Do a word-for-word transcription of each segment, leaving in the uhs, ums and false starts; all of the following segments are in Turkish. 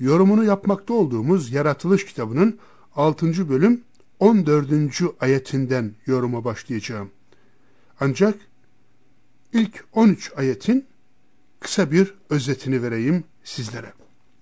yorumunu yapmakta olduğumuz Yaratılış kitabının altıncı bölüm on dördüncü ayetinden yoruma başlayacağım. Ancak ilk on üç ayetin kısa bir özetini vereyim sizlere.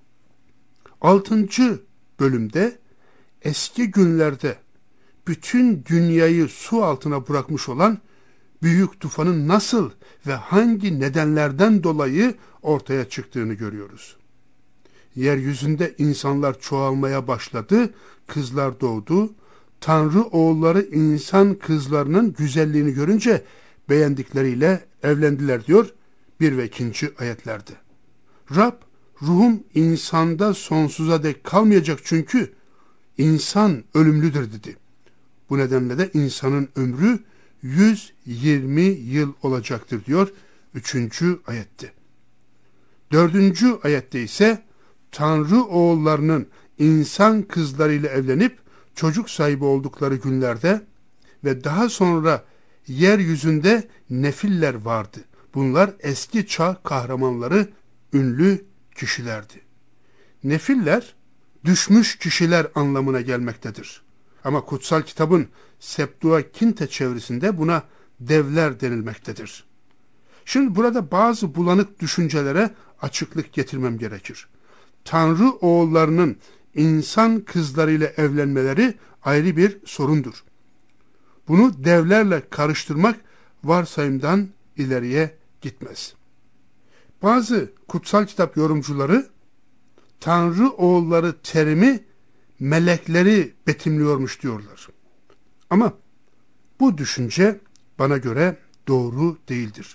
altıncı bölümde eski günlerde bütün dünyayı su altına bırakmış olan büyük tufanın nasıl ve hangi nedenlerden dolayı ortaya çıktığını görüyoruz. Yeryüzünde insanlar çoğalmaya başladı, kızlar doğdu. Tanrı oğulları insan kızlarının güzelliğini görünce beğendikleriyle evlendiler diyor bir ve ikinci ayetlerde. Rab, ruhum insanda sonsuza dek kalmayacak çünkü insan ölümlüdür dedi. Bu nedenle de insanın ömrü yüz yirmi yıl olacaktır diyor üçüncü ayette. dördüncü ayette ise Tanrı oğullarının insan kızlarıyla evlenip çocuk sahibi oldukları günlerde ve daha sonra yeryüzünde nefiller vardı. Bunlar eski çağ kahramanları, ünlü kişilerdi. Nefiller düşmüş kişiler anlamına gelmektedir. Ama kutsal kitabın Septuaginta çevirisinde buna devler denilmektedir. Şimdi burada bazı bulanık düşüncelere açıklık getirmem gerekir. Tanrı oğullarının insan kızlarıyla evlenmeleri ayrı bir sorundur. Bunu devlerle karıştırmak varsayımdan ileriye gitmez. Bazı kutsal kitap yorumcuları Tanrı oğulları terimi melekleri betimliyormuş diyorlar. Ama bu düşünce bana göre doğru değildir.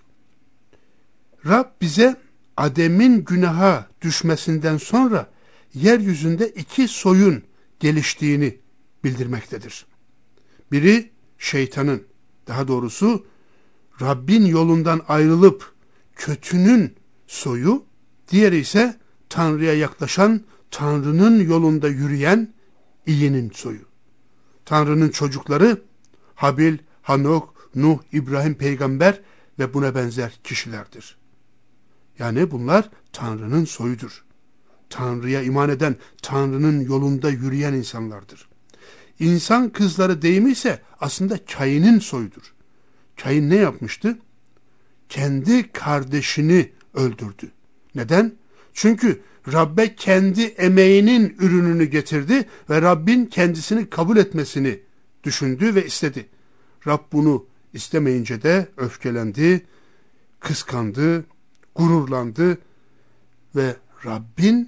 Rab bize Adem'in günaha düşmesinden sonra yeryüzünde iki soyun geliştiğini bildirmektedir. Biri şeytanın, daha doğrusu Rabbin yolundan ayrılıp kötünün soyu, diğeri ise Tanrı'ya yaklaşan, Tanrı'nın yolunda yürüyen iyinin soyu. Tanrı'nın çocukları Habil, Hanok, Nuh, İbrahim peygamber ve buna benzer kişilerdir. Yani bunlar Tanrı'nın soyudur. Tanrı'ya iman eden, Tanrı'nın yolunda yürüyen insanlardır. İnsan kızları deyimi ise aslında Kain'in soyudur. Kain ne yapmıştı? Kendi kardeşini öldürdü. Neden? Çünkü Rabbe kendi emeğinin ürününü getirdi ve Rabbin kendisini kabul etmesini düşündü ve istedi. Rab bunu istemeyince de öfkelendi, kıskandı, gururlandı ve Rabbin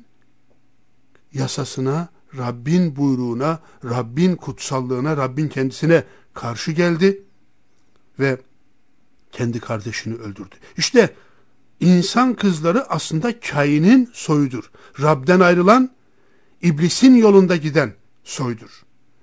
yasasına, Rabbin buyruğuna, Rabbin kutsallığına, Rabbin kendisine karşı geldi ve kendi kardeşini öldürdü. İşte insan kızları aslında Kain'in soyudur. Rab'den ayrılan, iblisin yolunda giden soydur.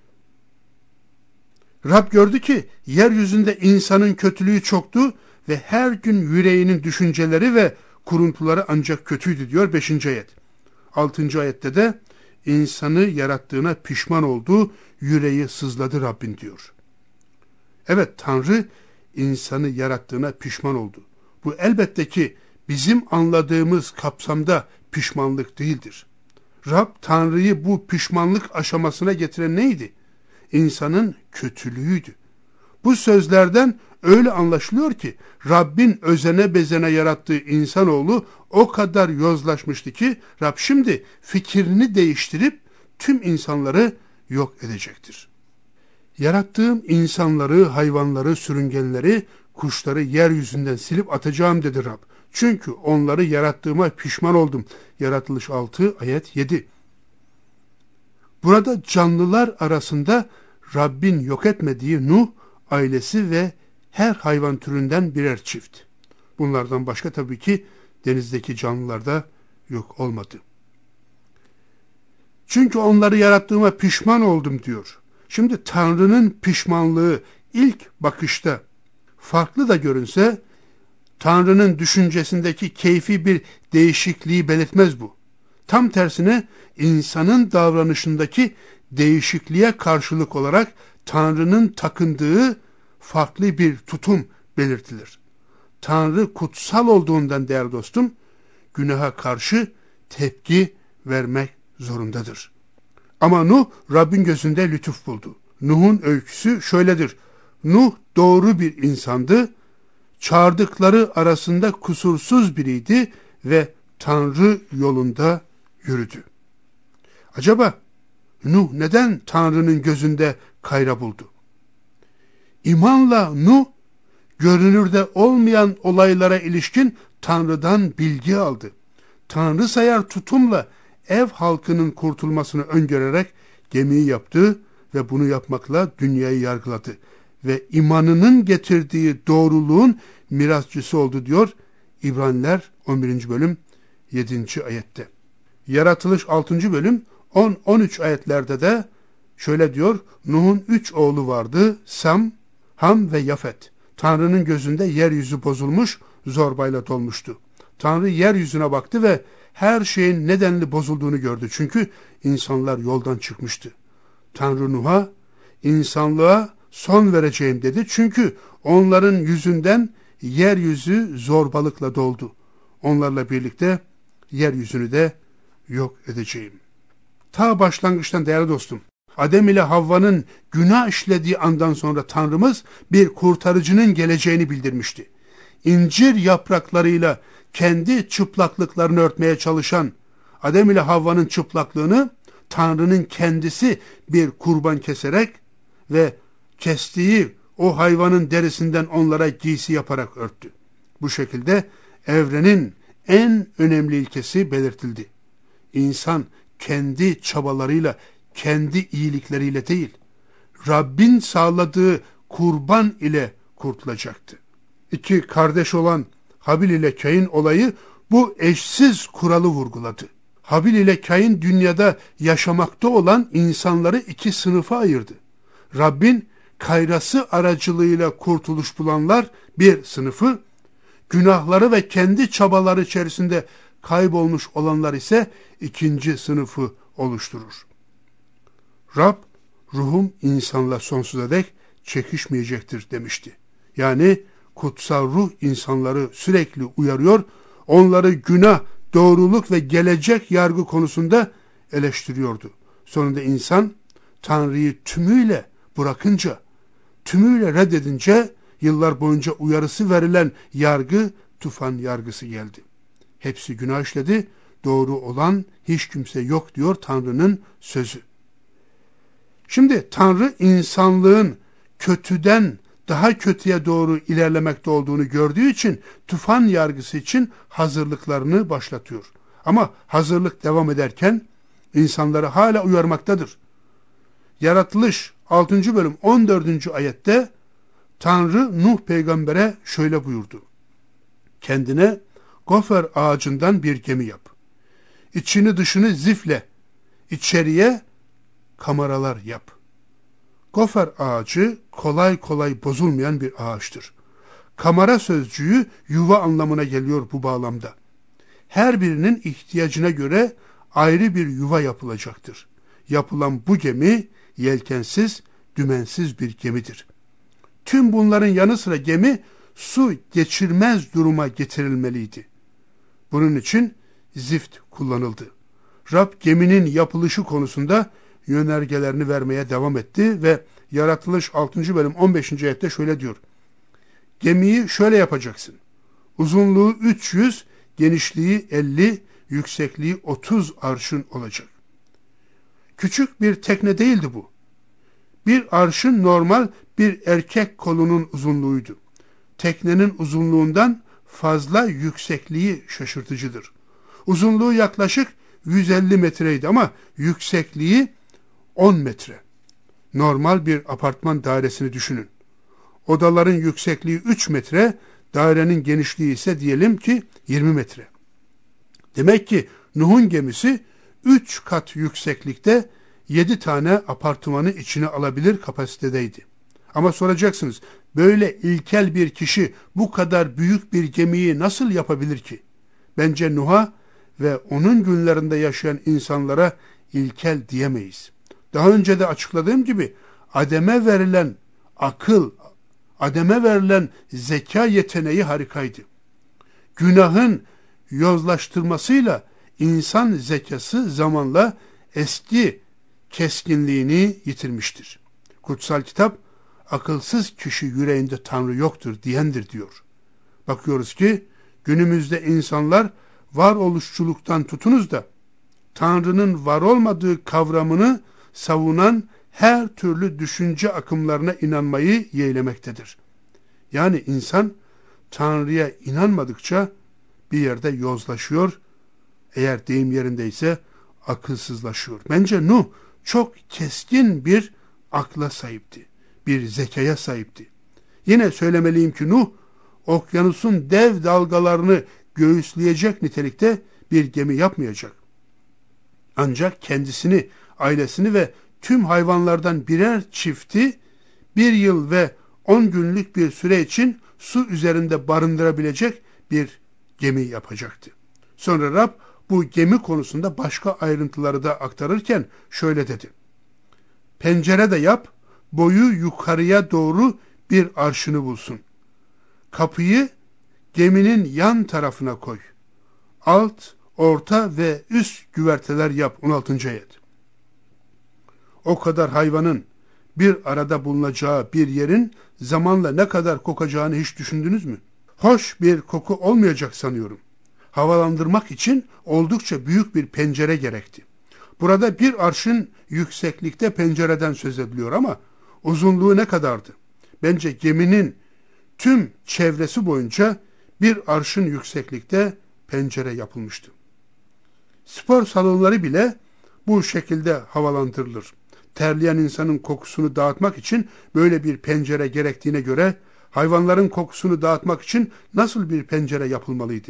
Rab gördü ki yeryüzünde insanın kötülüğü çoktu ve her gün yüreğinin düşünceleri ve kuruntuları ancak kötüydü diyor beşinci ayet. altıncı ayette de insanı yarattığına pişman oldu, yüreği sızladı Rabbin diyor. Evet, Tanrı insanı yarattığına pişman oldu. Bu elbette ki bizim anladığımız kapsamda pişmanlık değildir. Rab Tanrı'yı bu pişmanlık aşamasına getiren neydi? İnsanın kötülüğüydü. Bu sözlerden öyle anlaşılıyor ki Rabbin özene bezene yarattığı insanoğlu o kadar yozlaşmıştı ki Rab şimdi fikrini değiştirip tüm insanları yok edecektir. Yarattığım insanları, hayvanları, sürüngenleri, kuşları yeryüzünden silip atacağım dedi Rab. Çünkü onları yarattığıma pişman oldum. Yaratılış altı ayet yedi. Burada canlılar arasında Rabbin yok etmediği Nuh, ailesi ve her hayvan türünden birer çift. Bunlardan başka tabii ki denizdeki canlılar da yok olmadı. Çünkü onları yarattığıma pişman oldum diyor. Şimdi Tanrı'nın pişmanlığı ilk bakışta farklı da görünse, Tanrı'nın düşüncesindeki keyfi bir değişikliği belirtmez bu. Tam tersine insanın davranışındaki değişikliğe karşılık olarak Tanrı'nın takındığı farklı bir tutum belirtilir. Tanrı kutsal olduğundan değerli dostum, günaha karşı tepki vermek zorundadır. Ama Nuh Rabbin gözünde lütuf buldu. Nuh'un öyküsü şöyledir. Nuh doğru bir insandı, çağırdıkları arasında kusursuz biriydi ve Tanrı yolunda yürüdü. Acaba Nuh neden Tanrı'nın gözünde kayra buldu? İmanla Nuh, görünürde olmayan olaylara ilişkin Tanrı'dan bilgi aldı. Tanrı sayar tutumla ev halkının kurtulmasını öngörerek gemiyi yaptı ve bunu yapmakla dünyayı yargıladı. Ve imanının getirdiği doğruluğun mirasçısı oldu diyor İbraniler on birinci bölüm yedinci ayette. Yaratılış altıncı bölüm on on üç ayetlerde de şöyle diyor: Nuh'un üç oğlu vardı, Sam, Ham ve Yafet. Tanrı'nın gözünde yeryüzü bozulmuş, zorbayla dolmuştu. Tanrı yeryüzüne baktı ve her şeyin nedenli bozulduğunu gördü. Çünkü insanlar yoldan çıkmıştı. Tanrı Nuh'a, insanlığa son vereceğim dedi. Çünkü onların yüzünden yeryüzü zorbalıkla doldu. Onlarla birlikte yeryüzünü de yok edeceğim. Ta başlangıçtan değerli dostum, Adem ile Havva'nın günah işlediği andan sonra Tanrımız bir kurtarıcının geleceğini bildirmişti. İncir yapraklarıyla kendi çıplaklıklarını örtmeye çalışan Adem ile Havva'nın çıplaklığını Tanrı'nın kendisi bir kurban keserek ve kestiği o hayvanın derisinden onlara giysi yaparak örttü. Bu şekilde evrenin en önemli ilkesi belirtildi. İnsan kendi çabalarıyla, kendi iyilikleriyle değil, Rabbin sağladığı kurban ile kurtulacaktı. İki kardeş olan Habil ile Kain olayı bu eşsiz kuralı vurguladı. Habil ile Kain dünyada yaşamakta olan insanları iki sınıfa ayırdı. Rabbin kayrası aracılığıyla kurtuluş bulanlar bir sınıfı, günahları ve kendi çabaları içerisinde kaybolmuş olanlar ise ikinci sınıfı oluşturur. Rab, ruhum insanla sonsuza dek çekişmeyecektir demişti. Yani kutsal ruh insanları sürekli uyarıyor, onları günah, doğruluk ve gelecek yargı konusunda eleştiriyordu. Sonunda insan Tanrı'yı tümüyle bırakınca, tümüyle reddedince yıllar boyunca uyarısı verilen yargı, tufan yargısı geldi. Hepsi günah işledi, doğru olan hiç kimse yok diyor Tanrı'nın sözü. Şimdi Tanrı insanlığın kötüden daha kötüye doğru ilerlemekte olduğunu gördüğü için tufan yargısı için hazırlıklarını başlatıyor. Ama hazırlık devam ederken insanları hala uyarmaktadır. Yaratılış altıncı bölüm on dördüncü ayette Tanrı Nuh peygambere şöyle buyurdu. Kendine gofer ağacından bir gemi yap. İçini dışını zifle, içeriye kameralar yap. Gofer ağacı kolay kolay bozulmayan bir ağaçtır. Kamera sözcüğü yuva anlamına geliyor bu bağlamda. Her birinin ihtiyacına göre ayrı bir yuva yapılacaktır. Yapılan bu gemi yelkensiz, dümensiz bir gemidir. Tüm bunların yanı sıra gemi su geçirmez duruma getirilmeliydi. Bunun için zift kullanıldı. Rab geminin yapılışı konusunda yönergelerini vermeye devam etti ve Yaratılış altıncı bölüm on beşinci ayette şöyle diyor. Gemiyi şöyle yapacaksın. Uzunluğu üç yüz, genişliği elli, yüksekliği otuz arşın olacak. Küçük bir tekne değildi bu. Bir arşın normal bir erkek kolunun uzunluğuydu. Teknenin uzunluğundan fazla yüksekliği şaşırtıcıdır. Uzunluğu yaklaşık yüz elli metreydi ama yüksekliği on metre. Normal bir apartman dairesini düşünün. Odaların yüksekliği üç metre, dairenin genişliği ise diyelim ki yirmi metre. Demek ki Nuh'un gemisi üç kat yükseklikte yedi tane apartmanı içine alabilir kapasitedeydi. Ama soracaksınız, böyle ilkel bir kişi bu kadar büyük bir gemiyi nasıl yapabilir ki? Bence Nuh'a ve onun günlerinde yaşayan insanlara ilkel diyemeyiz. Daha önce de açıkladığım gibi Adem'e verilen akıl, Adem'e verilen zeka yeteneği harikaydı. Günahın yozlaştırmasıyla insan zekası zamanla eski keskinliğini yitirmiştir. Kutsal kitap, akılsız kişi yüreğinde Tanrı yoktur diyendir diyor. Bakıyoruz ki günümüzde insanlar varoluşçuluktan tutunuz da Tanrı'nın var olmadığı kavramını savunan her türlü düşünce akımlarına inanmayı yeğlemektedir. Yani insan Tanrı'ya inanmadıkça bir yerde yozlaşıyor, eğer deyim yerindeyse akılsızlaşıyor. Bence Nuh çok keskin bir akla sahipti, bir zekaya sahipti. Yine söylemeliyim ki Nuh, okyanusun dev dalgalarını göğüsleyecek nitelikte bir gemi yapmayacak. Ancak kendisini, ailesini ve tüm hayvanlardan birer çifti bir yıl ve on günlük bir süre için su üzerinde barındırabilecek bir gemi yapacaktı. Sonra Rab bu gemi konusunda başka ayrıntıları da aktarırken şöyle dedi. Pencere de yap, boyu yukarıya doğru bir arşını bulsun. Kapıyı geminin yan tarafına koy. Alt, orta ve üst güverteler yap. on altıncı ayet. O kadar hayvanın bir arada bulunacağı bir yerin zamanla ne kadar kokacağını hiç düşündünüz mü? Hoş bir koku olmayacak sanıyorum. Havalandırmak için oldukça büyük bir pencere gerekti. Burada bir arşın yükseklikte pencereden söz ediliyor ama uzunluğu ne kadardı? Bence geminin tüm çevresi boyunca bir arşın yükseklikte pencere yapılmıştı. Spor salonları bile bu şekilde havalandırılır. Terleyen insanın kokusunu dağıtmak için böyle bir pencere gerektiğine göre hayvanların kokusunu dağıtmak için nasıl bir pencere yapılmalıydı?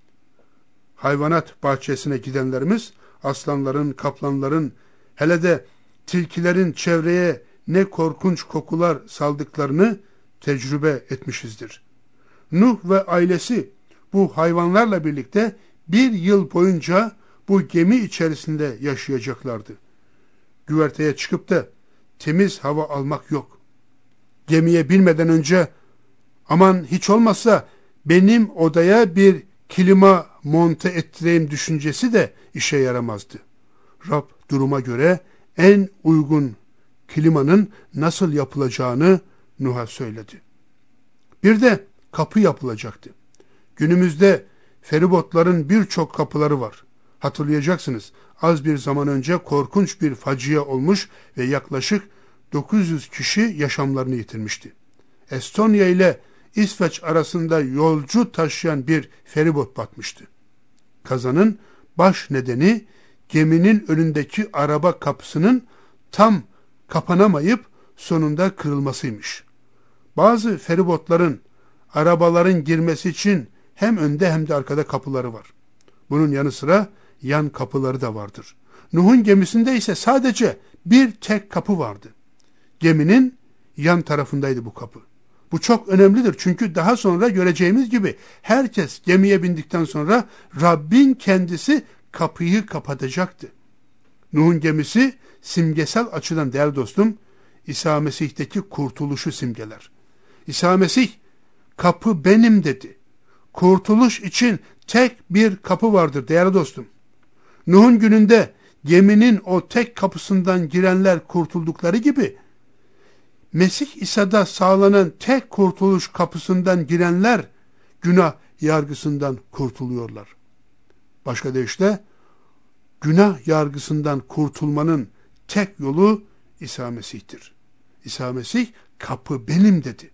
Hayvanat bahçesine gidenlerimiz aslanların, kaplanların, hele de tilkilerin çevreye ne korkunç kokular saldıklarını tecrübe etmişizdir. Nuh ve ailesi bu hayvanlarla birlikte bir yıl boyunca bu gemi içerisinde yaşayacaklardı. Güverteye çıkıp da temiz hava almak yok. Gemiye binmeden önce aman hiç olmazsa benim odaya bir klima monte ettireyim düşüncesi de işe yaramazdı. Rab duruma göre en uygun klimanın nasıl yapılacağını Nuh'a söyledi. Bir de kapı yapılacaktı. Günümüzde feribotların birçok kapıları var. Hatırlayacaksınız, az bir zaman önce korkunç bir facia olmuş ve yaklaşık dokuz yüz kişi yaşamlarını yitirmişti. Estonya ile İsveç arasında yolcu taşıyan bir feribot batmıştı. Kazanın baş nedeni geminin önündeki araba kapısının tam kapanamayıp sonunda kırılmasıymış. Bazı feribotların arabaların girmesi için hem önde hem de arkada kapıları var. Bunun yanı sıra yan kapıları da vardır. Nuh'un gemisinde ise sadece bir tek kapı vardı. Geminin yan tarafındaydı bu kapı. Bu çok önemlidir çünkü daha sonra göreceğimiz gibi herkes gemiye bindikten sonra Rabbin kendisi kapıyı kapatacaktı. Nuh'un gemisi simgesel açıdan değerli dostum, İsa Mesih'teki kurtuluşu simgeler. İsa Mesih kapı benim dedi. Kurtuluş için tek bir kapı vardır değerli dostum. Nuh'un gününde geminin o tek kapısından girenler kurtuldukları gibi Mesih İsa'da sağlanan tek kurtuluş kapısından girenler günah yargısından kurtuluyorlar. Başka deyişle günah yargısından kurtulmanın tek yolu İsa Mesih'tir. İsa Mesih kapı benim dedi.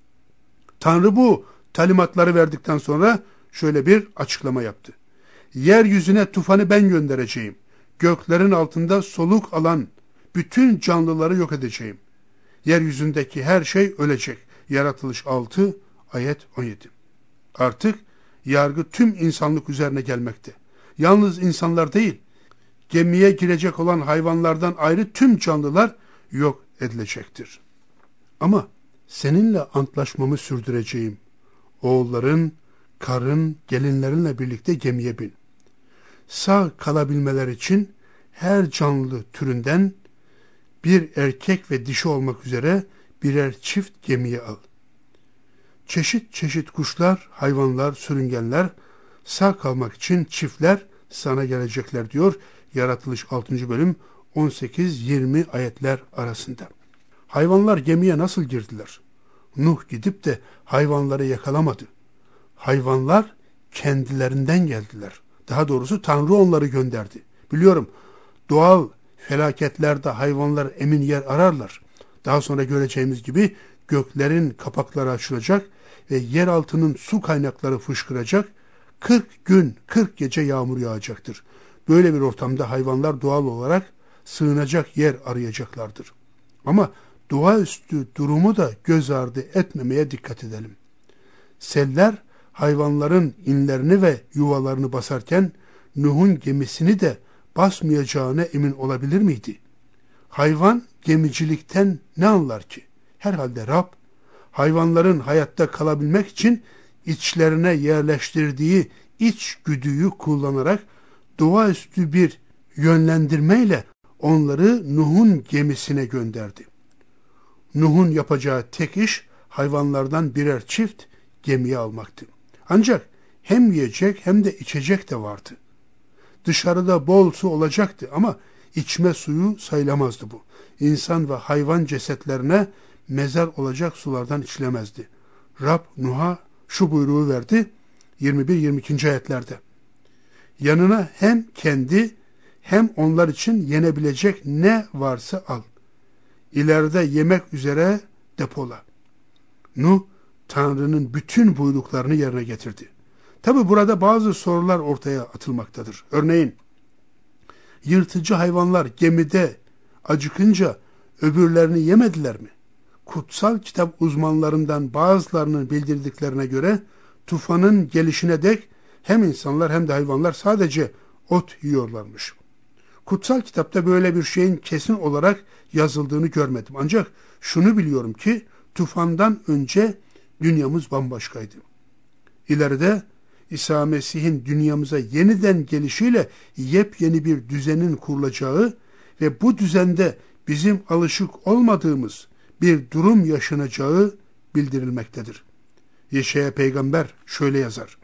Tanrı bu talimatları verdikten sonra şöyle bir açıklama yaptı. Yeryüzüne tufanı ben göndereceğim. Göklerin altında soluk alan bütün canlıları yok edeceğim. Yeryüzündeki her şey ölecek. Yaratılış altı ayet on yedi. Artık yargı tüm insanlık üzerine gelmekte. Yalnız insanlar değil, gemiye girecek olan hayvanlardan ayrı tüm canlılar yok edilecektir. Ama seninle antlaşmamı sürdüreceğim. Oğulların, karın, gelinlerinle birlikte gemiye bin. Sağ kalabilmeler için her canlı türünden bir erkek ve dişi olmak üzere birer çift gemiye al. Çeşit çeşit kuşlar, hayvanlar, sürüngenler sağ kalmak için çiftler sana gelecekler diyor. Yaratılış altıncı bölüm on sekiz yirmi ayetler arasında. Hayvanlar gemiye nasıl girdiler? Nuh gidip de hayvanları yakalamadı. Hayvanlar kendilerinden geldiler. Daha doğrusu Tanrı onları gönderdi. Biliyorum, doğal felaketlerde hayvanlar emin yer ararlar. Daha sonra göreceğimiz gibi göklerin kapakları açılacak ve yer altının su kaynakları fışkıracak. kırk gün, kırk gece yağmur yağacaktır. Böyle bir ortamda hayvanlar doğal olarak sığınacak yer arayacaklardır. Ama doğaüstü durumu da göz ardı etmemeye dikkat edelim. Seller hayvanların inlerini ve yuvalarını basarken Nuh'un gemisini de basmayacağına emin olabilir miydi? Hayvan gemicilikten ne anlar ki? Herhalde Rab, hayvanların hayatta kalabilmek için içlerine yerleştirdiği içgüdüyü kullanarak doğaüstü bir yönlendirmeyle onları Nuh'un gemisine gönderdi. Nuh'un yapacağı tek iş hayvanlardan birer çift gemiye almaktı. Ancak hem yiyecek hem de içecek de vardı. Dışarıda bol su olacaktı ama içme suyu sayılamazdı bu. İnsan ve hayvan cesetlerine mezar olacak sulardan içilemezdi. Rab Nuh'a şu buyruğu verdi yirmi bir yirmi iki. ayetlerde. Yanına hem kendi hem onlar için yenebilecek ne varsa al. İleride yemek üzere depola. Nuh, Tanrı'nın bütün buyruklarını yerine getirdi. Tabi burada bazı sorular ortaya atılmaktadır. Örneğin, yırtıcı hayvanlar gemide acıkınca öbürlerini yemediler mi? Kutsal kitap uzmanlarından bazılarının bildirdiklerine göre tufanın gelişine dek hem insanlar hem de hayvanlar sadece ot yiyorlarmış. Kutsal kitapta böyle bir şeyin kesin olarak yazıldığını görmedim. Ancak şunu biliyorum ki tufandan önce dünyamız bambaşkaydı. İleride İsa Mesih'in dünyamıza yeniden gelişiyle yepyeni bir düzenin kurulacağı ve bu düzende bizim alışık olmadığımız bir durum yaşanacağı bildirilmektedir. Yeşaya peygamber şöyle yazar.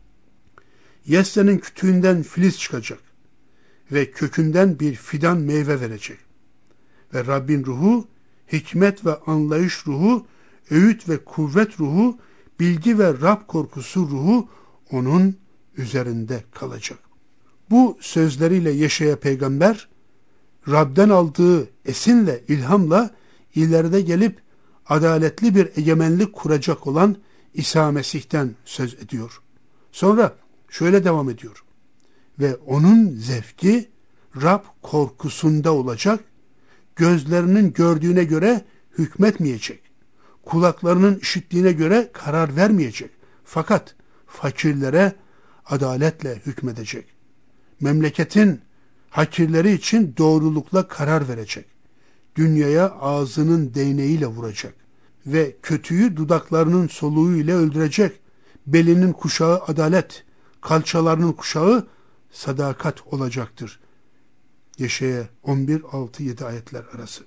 Yessenin kütüğünden filiz çıkacak ve kökünden bir fidan meyve verecek. Ve Rabbin ruhu, hikmet ve anlayış ruhu, öğüt ve kuvvet ruhu, bilgi ve Rab korkusu ruhu onun üzerinde kalacak. Bu sözleriyle Yeşaya peygamber, Rab'den aldığı esinle, ilhamla ileride gelip adaletli bir egemenlik kuracak olan İsa Mesih'ten söz ediyor. Sonra şöyle devam ediyor. Ve onun zevki Rab korkusunda olacak, gözlerinin gördüğüne göre hükmetmeyecek, kulaklarının işittiğine göre karar vermeyecek. Fakat fakirlere adaletle hükmedecek. Memleketin hakirleri için doğrulukla karar verecek. Dünyaya ağzının değneğiyle vuracak ve kötüyü dudaklarının soluğu ile öldürecek. Belinin kuşağı adalet, kalçalarının kuşağı sadakat olacaktır. Yeşaya on bir altı yedi ayetler arası.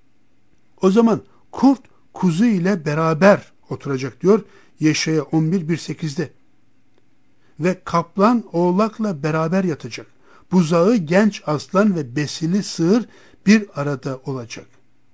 O zaman kurt kuzu ile beraber oturacak diyor Yeşaya on bir bir sekizde. Ve kaplan oğlakla beraber yatacak. Buzağı genç aslan ve besili sığır bir arada olacak.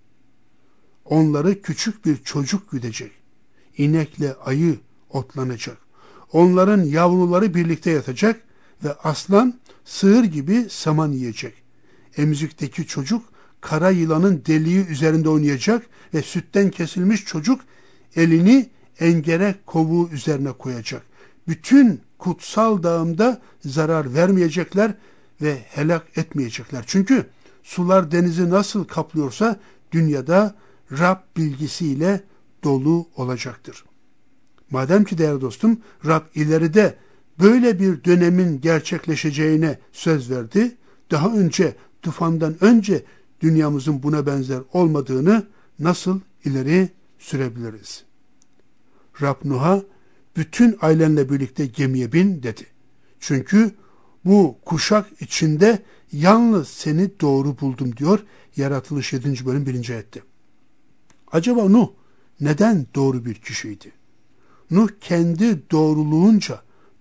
Onları küçük bir çocuk güdecek. İnekle ayı otlanacak. Onların yavruları birlikte yatacak ve aslan sığır gibi saman yiyecek. Emzikteki çocuk kara yılanın deliği üzerinde oynayacak ve sütten kesilmiş çocuk elini engere kovuğu üzerine koyacak. Bütün kutsal dağımda zarar vermeyecekler ve helak etmeyecekler. Çünkü sular denizi nasıl kaplıyorsa dünyada Rab bilgisiyle dolu olacaktır. Madem ki değerli dostum, Rab ileride böyle bir dönemin gerçekleşeceğine söz verdi, daha önce tufandan önce dünyamızın buna benzer olmadığını nasıl ileri sürebiliriz? Rab Nuh'a bütün ailenle birlikte gemiye bin dedi. Çünkü bu kuşak içinde yalnız seni doğru buldum diyor Yaratılış yedinci bölüm birinci ayette. Acaba Nuh neden doğru bir kişiydi? Nuh kendi doğruluğunca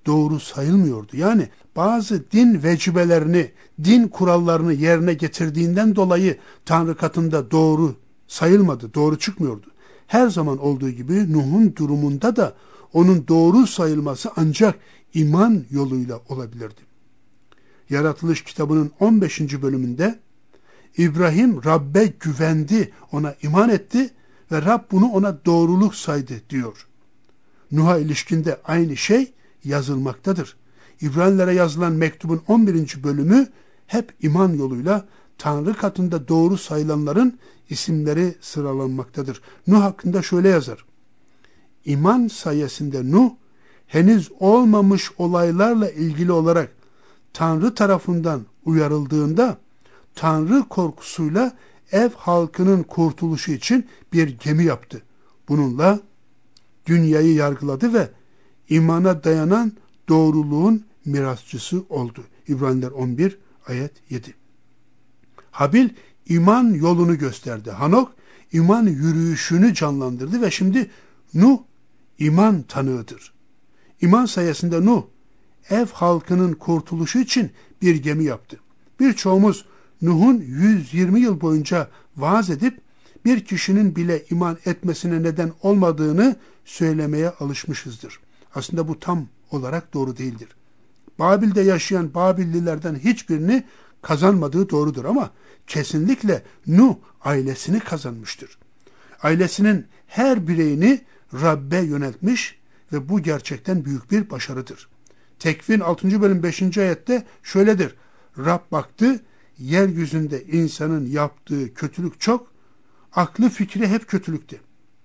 doğru sayılmıyordu. Yani bazı din vecibelerini, din kurallarını yerine getirdiğinden dolayı Tanrı katında doğru sayılmadı, doğru çıkmıyordu. Her zaman olduğu gibi Nuh'un durumunda da onun doğru sayılması ancak iman yoluyla olabilirdi. Yaratılış kitabının on beşinci bölümünde İbrahim Rab'be güvendi, ona iman etti ve Rab bunu ona doğruluk saydı diyor. Nuh'a ilişkinde aynı şey yazılmaktadır. İbranilere yazılan mektubun on birinci bölümü hep iman yoluyla Tanrı katında doğru sayılanların isimleri sıralanmaktadır. Nuh hakkında şöyle yazar. İman sayesinde Nuh, henüz olmamış olaylarla ilgili olarak Tanrı tarafından uyarıldığında, Tanrı korkusuyla ev halkının kurtuluşu için bir gemi yaptı. Bununla dünyayı yargıladı ve imana dayanan doğruluğun mirasçısı oldu. İbraniler on bir ayet yedi. Habil iman yolunu gösterdi. Hanok iman yürüyüşünü canlandırdı ve şimdi Nuh iman tanığıdır. İman sayesinde Nuh ev halkının kurtuluşu için bir gemi yaptı. Birçoğumuz Nuh'un yüz yirmi yıl boyunca vaaz edip bir kişinin bile iman etmesine neden olmadığını söylemeye alışmışızdır. Aslında bu tam olarak doğru değildir. Babil'de yaşayan Babillilerden hiçbirini kazanmadığı doğrudur ama kesinlikle Nuh ailesini kazanmıştır. Ailesinin her bireyini Rab'be yöneltmiş ve bu gerçekten büyük bir başarıdır. Tekvin altıncı bölüm beşinci ayette şöyledir. Rab baktı, yeryüzünde insanın yaptığı kötülük çok, aklı fikri hep kötülükte.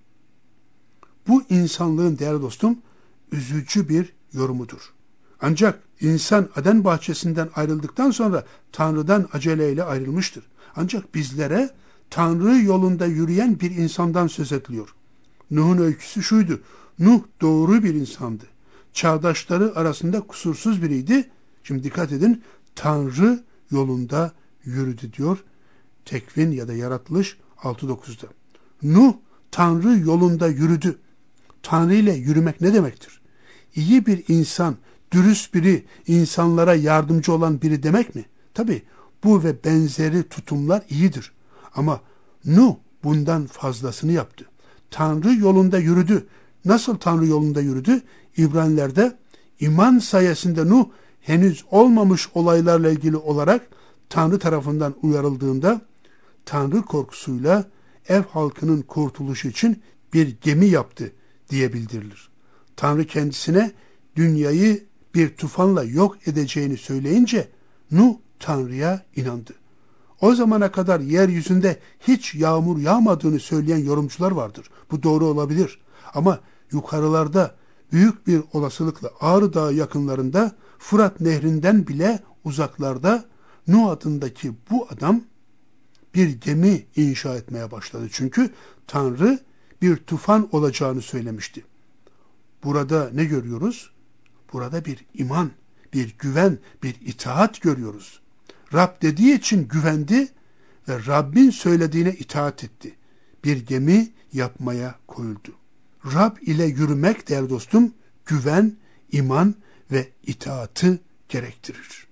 Bu insanlığın değerli dostum, üzücü bir yorumudur. Ancak insan Aden bahçesinden ayrıldıktan sonra Tanrı'dan aceleyle ayrılmıştır. Ancak bizlere Tanrı yolunda yürüyen bir insandan söz ediliyor. Nuh'un öyküsü şuydu. Nuh doğru bir insandı. Çağdaşları arasında kusursuz biriydi. Şimdi dikkat edin, Tanrı yolunda yürüdü diyor Tekvin ya da Yaratılış altı dokuzda. Nuh Tanrı yolunda yürüdü. Tanrı ile yürümek ne demektir? İyi bir insan, dürüst biri, insanlara yardımcı olan biri demek mi? Tabii bu ve benzeri tutumlar iyidir. Ama Nuh bundan fazlasını yaptı. Tanrı yolunda yürüdü. Nasıl Tanrı yolunda yürüdü? İbraniler'de iman sayesinde Nuh henüz olmamış olaylarla ilgili olarak Tanrı tarafından uyarıldığında Tanrı korkusuyla ev halkının kurtuluşu için bir gemi yaptı diye bildirilir. Tanrı kendisine dünyayı bir tufanla yok edeceğini söyleyince Nuh Tanrı'ya inandı. O zamana kadar yeryüzünde hiç yağmur yağmadığını söyleyen yorumcular vardır. Bu doğru olabilir. Ama yukarılarda büyük bir olasılıkla Ağrı Dağı yakınlarında Fırat Nehri'nden bile uzaklarda Nuh adındaki bu adam bir gemi inşa etmeye başladı. Çünkü Tanrı bir tufan olacağını söylemişti. Burada ne görüyoruz? Burada bir iman, bir güven, bir itaat görüyoruz. Rab dediği için güvendi ve Rabbin söylediğine itaat etti. Bir gemi yapmaya koyuldu. Rab ile yürümek değerli dostum, güven, iman ve itaatı gerektirir.